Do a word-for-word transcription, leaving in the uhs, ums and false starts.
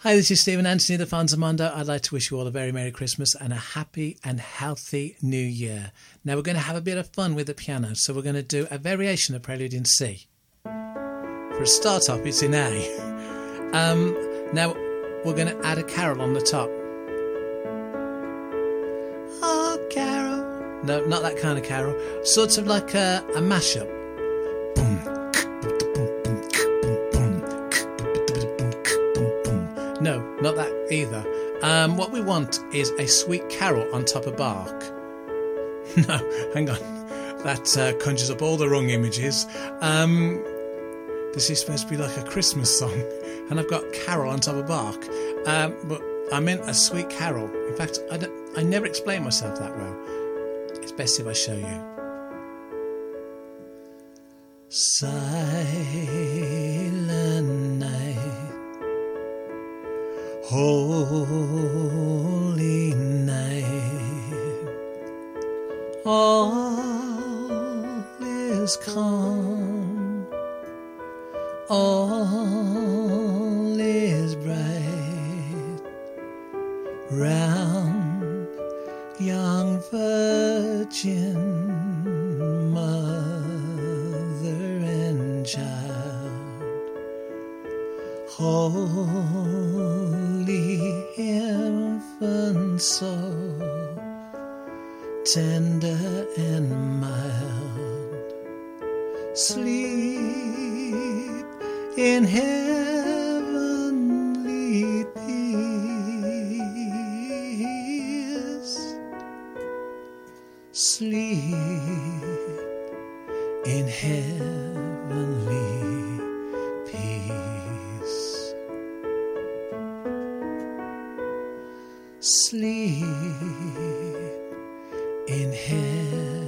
Hi, this is Stephen Anthony, the Fonzamondo. I'd like to wish you all a very Merry Christmas and a happy and healthy New Year. Now, we're going to have a bit of fun with the piano, so we're going to do a variation of Prelude in C. For a start up, it's in A. Um, now, we're going to add a carol on the top. Oh, carol. No, not that kind of carol. Sort of like a, a mashup. No, not that either. Um, what we want is a sweet carol on top of Bach. No, hang on. That uh, conjures up all the wrong images. Um, this is supposed to be like a Christmas song, and I've got carol on top of Bach. Um, but I meant a sweet carol. In fact, I, don't, I never explain myself that well. It's best if I show you. Silent night, holy night, all is calm, all is bright, round young virgin mother and child, holy infant soul, tender and mild, sleep in heavenly peace, sleep in heavenly peace. Sleep in heaven.